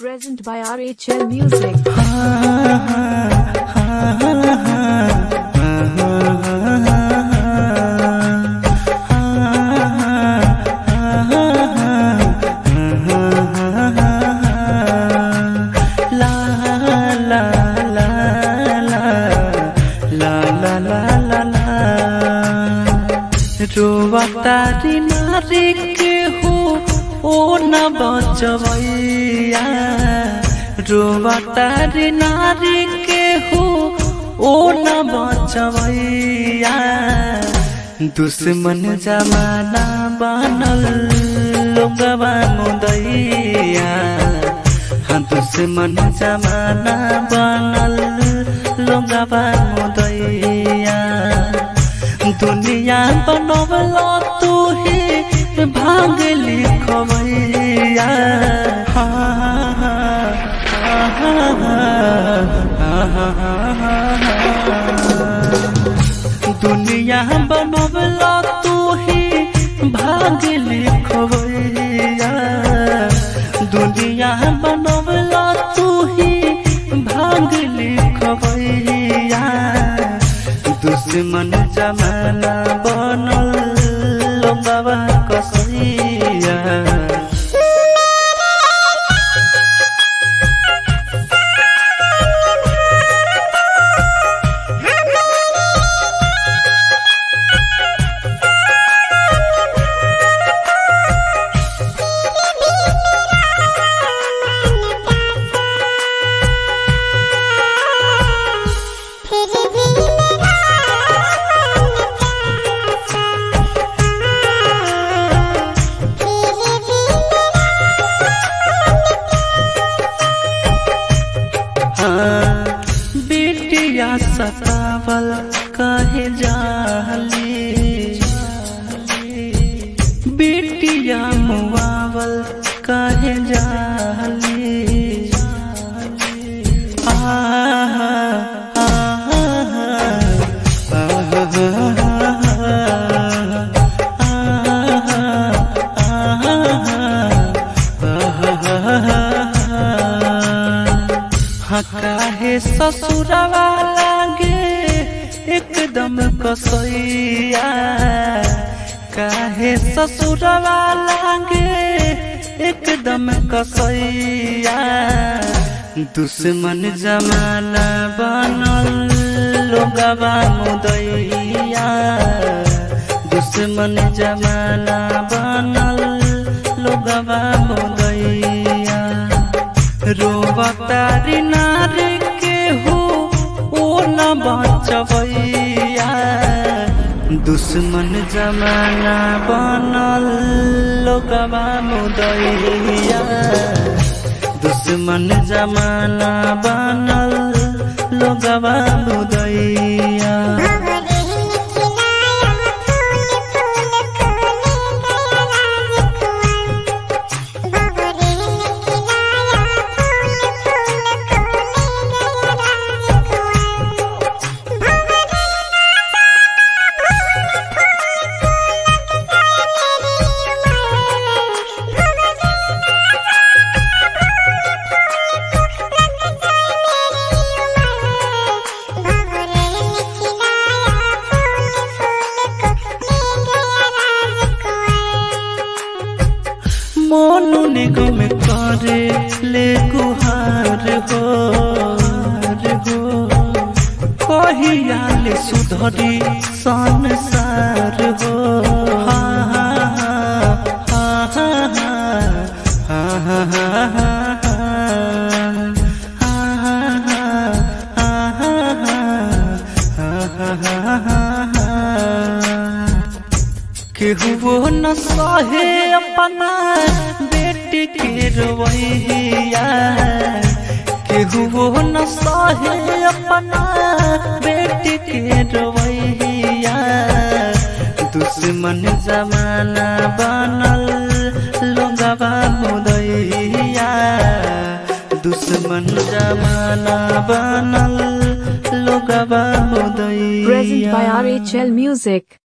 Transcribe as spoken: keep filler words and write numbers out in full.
Present by R H L Music. रोवतारी नारी के हो ओ न बचवैया, रोवतारी नारी के हो ओ न बचवैया। दुश्मन जमाना बनल लोगवा मुदैया, हाँ दुश्मन जमाना बनल लोगवा मुदैया। दुनिया बनवला तू ही भाग लिखवैया, दुनिया बनवला तू ही भाग लिखवैया, दुनिया बनवला तू ही भाग लिखवैया। दुश्मन जमाना बनल लोगवा कसैया। बेटिया सतावल कहे जाली, बेटिया मुआवल कहे जाली। आहा काहे ससुरवा लागे एकदम कसैया, काहे ससुरवा लागे एकदम कसैया। दुश्मन जमाना बनल लोगवा मुदैया, दुश्मन जमाना बनल लोगवा मुदैया। रोवतारी नारी के हो ओ न बचवैया, दुश्मन जमाना बनल लोगवा मुदैया, दुश्मन जमाना बनल लोगवा मुदैया। मोनू निगम करे ले गुहार हो, कहिया ले सुधरी संसार हो। हाँ हाँ हाँ हाँ हाँ हाँ। केहू न सहे अपना बेटी के रोवैया, केहू न सहे अपना बेटी के रोवैया। दुश्मन जमाना बनल लोगवा मुदैया, दुश्मन जमाना बनल लोगवा मुदैया। Present by R H L Music.